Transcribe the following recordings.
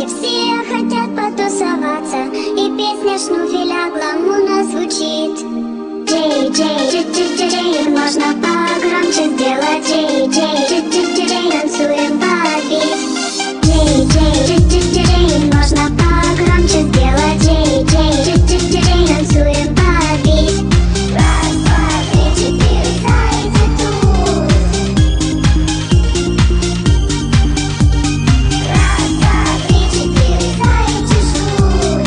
пати все хотят потусоваться, и песня шнуфеля гламурно звучит. Джей, Джей, Джей, Джей, Джей, можно погромче сделать. Джей, Джей, Джей, Джей, Джей, танцуем под бит. Джей, Джей, Джей, Джей, Джей, можно погромче сделать. Джей, Джей, Джей, Джей, Джей, танцуем под бит. Раз, два, три, четыре, зайцы тут. Раз, два, три, четыре, зайцы ждут.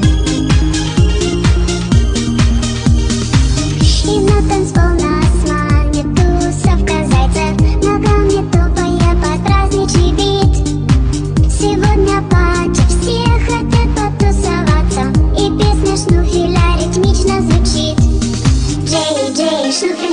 И на танцпол нас манит тусовка зайцев. Ногам не топая под праздничный бит. Сегодня пати все хотят потусоваться, и песня шнуфеля ритмично звучит. Джей, Джей, шнуфель